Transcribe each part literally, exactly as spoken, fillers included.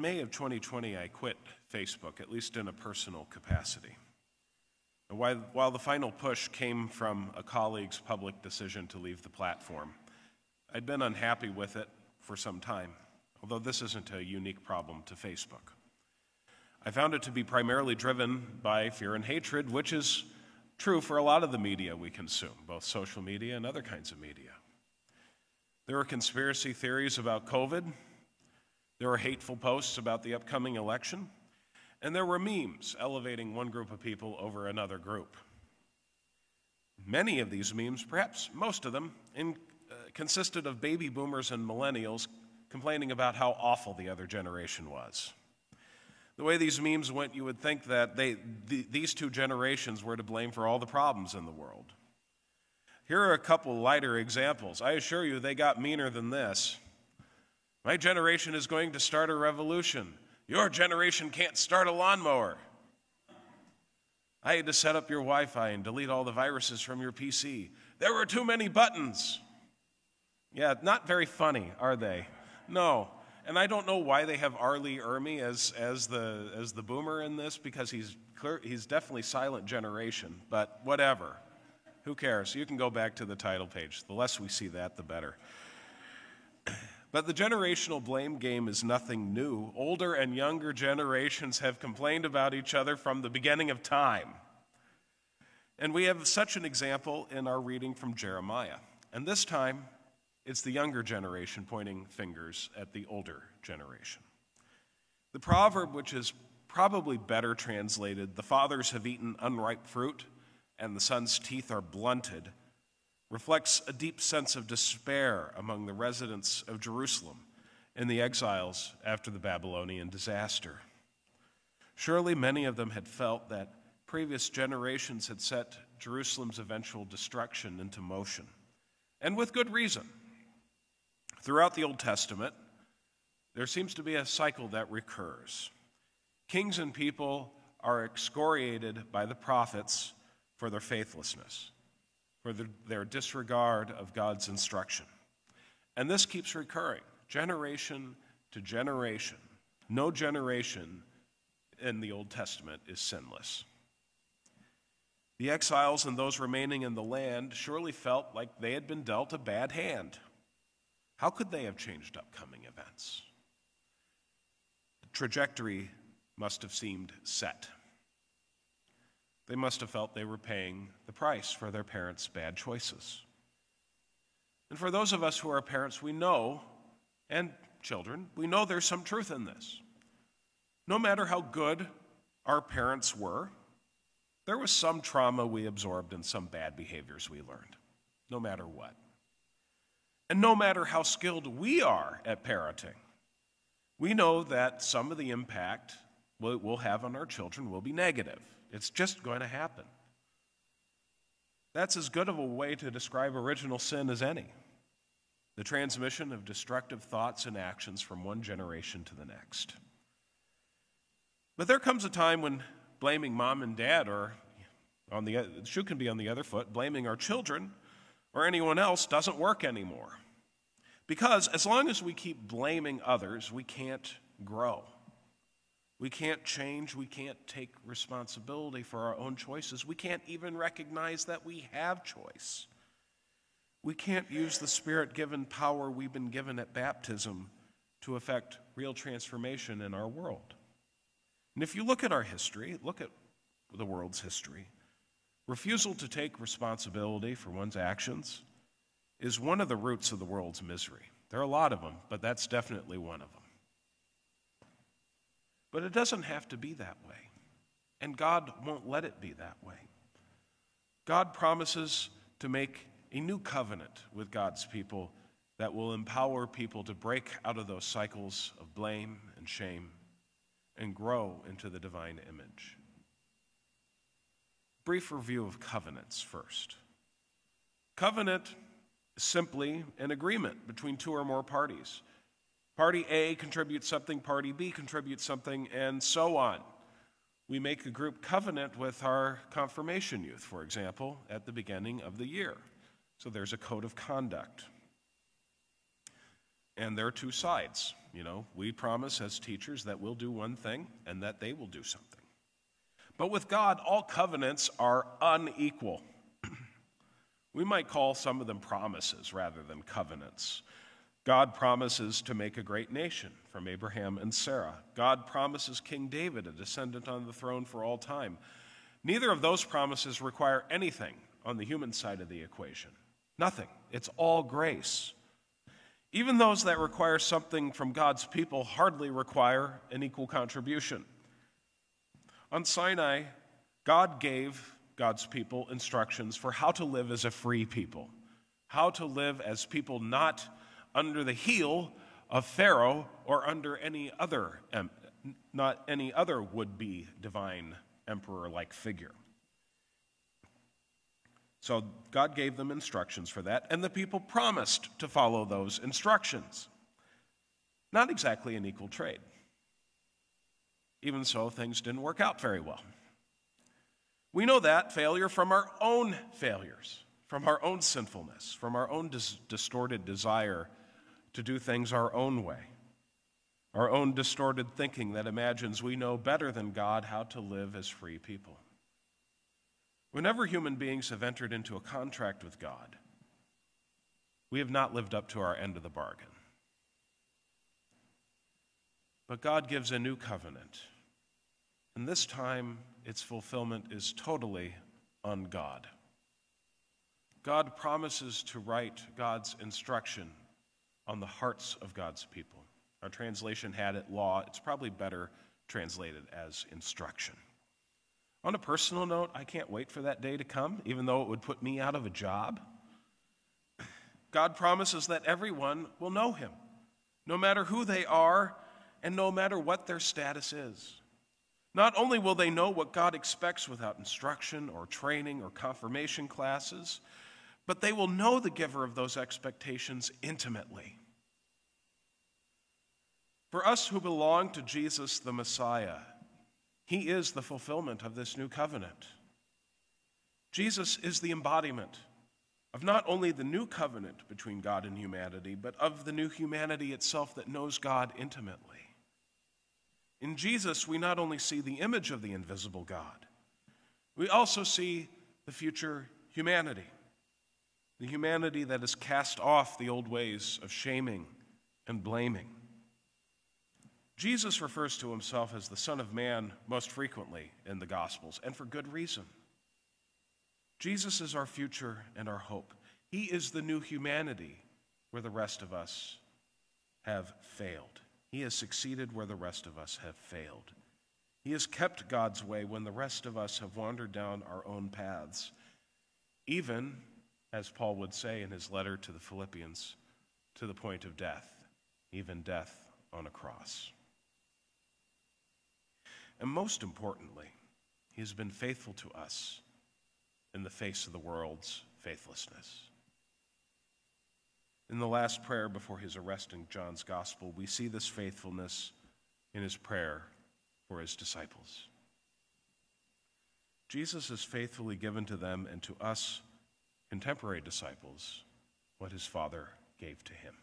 May of twenty twenty, I quit Facebook, at least in a personal capacity. And while, while the final push came from a colleague's public decision to leave the platform, I'd been unhappy with it for some time, although this isn't a unique problem to Facebook. I found it to be primarily driven by fear and hatred, which is true for a lot of the media we consume, both social media and other kinds of media. There were conspiracy theories about COVID, there were hateful posts about the upcoming election, and there were memes elevating one group of people over another group. Many of these memes, perhaps most of them, in, uh, consisted of baby boomers and millennials complaining about how awful the other generation was. The way these memes went, you would think that they, th- these two generations were to blame for all the problems in the world. Here are a couple lighter examples. I assure you they got meaner than this. My generation is going to start a revolution. Your generation can't start a lawnmower. I had to set up your Wi-Fi and delete all the viruses from your P C. There were too many buttons. Yeah, not very funny, are they? No. And I don't know why they have R. Lee Ermey as, as, the, as the boomer in this, because he's, clear, he's definitely silent generation, but whatever. Who cares? You can go back to the title page. The less we see that, the better. But the generational blame game is nothing new. Older and younger generations have complained about each other from the beginning of time. And we have such an example in our reading from Jeremiah. And this time, it's the younger generation pointing fingers at the older generation. The proverb, which is probably better translated, "The fathers have eaten unripe fruit, and the son's teeth are blunted," reflects a deep sense of despair among the residents of Jerusalem and the exiles after the Babylonian disaster. Surely many of them had felt that previous generations had set Jerusalem's eventual destruction into motion, and with good reason. Throughout the Old Testament, there seems to be a cycle that recurs. Kings and people are excoriated by the prophets for their faithlessness, for their, their disregard of God's instruction. And this keeps recurring, generation to generation. No generation in the Old Testament is sinless. The exiles and those remaining in the land surely felt like they had been dealt a bad hand. How could they have changed upcoming events? The trajectory must have seemed set. They must have felt they were paying the price for their parents' bad choices. And for those of us who are parents, we know, and children, we know there's some truth in this. No matter how good our parents were, there was some trauma we absorbed and some bad behaviors we learned, no matter what. And no matter how skilled we are at parenting, we know that some of the impact we'll have on our children will be negative. It's just going to happen. That's as good of a way to describe original sin as any. The transmission of destructive thoughts and actions from one generation to the next. But there comes a time when blaming mom and dad, or on the shoe can be on the other foot, blaming our children or anyone else doesn't work anymore. Because as long as we keep blaming others, we can't grow. We can't change. We can't take responsibility for our own choices. We can't even recognize that we have choice. We can't use the Spirit-given power we've been given at baptism to effect real transformation in our world. And if you look at our history, look at the world's history, refusal to take responsibility for one's actions is one of the roots of the world's misery. There are a lot of them, but that's definitely one of them. But it doesn't have to be that way, and God won't let it be that way. God promises to make a new covenant with God's people that will empower people to break out of those cycles of blame and shame and grow into the divine image. Brief review of covenants first. Covenant is simply an agreement between two or more parties. Party A contributes something, party B contributes something, and so on. We make a group covenant with our confirmation youth, for example, at the beginning of the year. So there's a code of conduct. And there are two sides. You know, we promise as teachers that we'll do one thing and that they will do something. But with God, all covenants are unequal. We might call some of them promises rather than covenants. God promises to make a great nation from Abraham and Sarah. God promises King David a descendant on the throne for all time. Neither of those promises require anything on the human side of the equation. Nothing. It's all grace. Even those that require something from God's people hardly require an equal contribution. On Sinai, God gave God's people instructions for how to live as a free people, how to live as people not under the heel of Pharaoh or under any other, not any other would-be divine emperor-like figure. So God gave them instructions for that, and the people promised to follow those instructions. Not exactly an equal trade. Even so, things didn't work out very well. We know that failure from our own failures, from our own sinfulness, from our own dis- distorted desire to do things our own way, our own distorted thinking that imagines we know better than God how to live as free people. Whenever human beings have entered into a contract with God, we have not lived up to our end of the bargain. But God gives a new covenant, and this time its fulfillment is totally on God. God promises to write God's instruction on the hearts of God's people. Our translation had it law. It's probably better translated as instruction. On a personal note, I can't wait for that day to come, even though it would put me out of a job. God promises that everyone will know him, no matter who they are and no matter what their status is. Not only will they know what God expects without instruction or training or confirmation classes, but they will know the giver of those expectations intimately. For us who belong to Jesus the Messiah, he is the fulfillment of this new covenant. Jesus is the embodiment of not only the new covenant between God and humanity, but of the new humanity itself that knows God intimately. In Jesus, we not only see the image of the invisible God, we also see the future humanity, the humanity that has cast off the old ways of shaming and blaming. Jesus refers to himself as the Son of Man most frequently in the Gospels, and for good reason. Jesus is our future and our hope. He is the new humanity where the rest of us have failed. He has succeeded where the rest of us have failed. He has kept God's way when the rest of us have wandered down our own paths, even, as Paul would say in his letter to the Philippians, to the point of death, even death on a cross. And most importantly, he has been faithful to us in the face of the world's faithlessness. In the last prayer before his arrest in John's Gospel, we see this faithfulness in his prayer for his disciples. Jesus has faithfully given to them and to us, contemporary disciples, what his Father gave to him.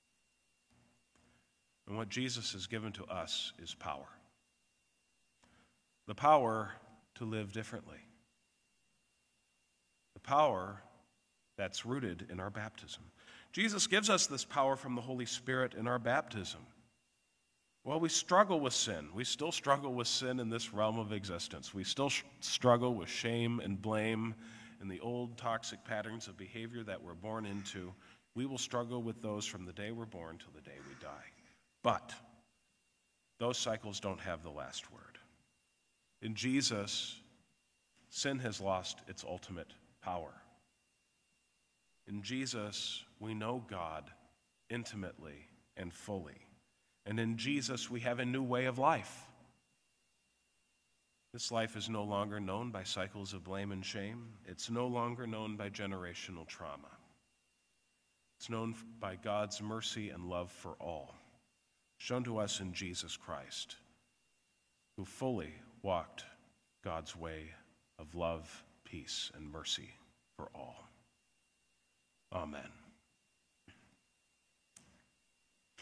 And what Jesus has given to us is power. The power to live differently. The power that's rooted in our baptism. Jesus gives us this power from the Holy Spirit in our baptism. While we struggle with sin, we still struggle with sin in this realm of existence. We still sh- struggle with shame and blame and the old toxic patterns of behavior that we're born into. We will struggle with those from the day we're born till the day we die. But those cycles don't have the last word. In Jesus, sin has lost its ultimate power. In Jesus, we know God intimately and fully. And in Jesus, we have a new way of life. This life is no longer known by cycles of blame and shame. It's no longer known by generational trauma. It's known by God's mercy and love for all, shown to us in Jesus Christ, who fully walked God's way of love, peace, and mercy for all. Amen.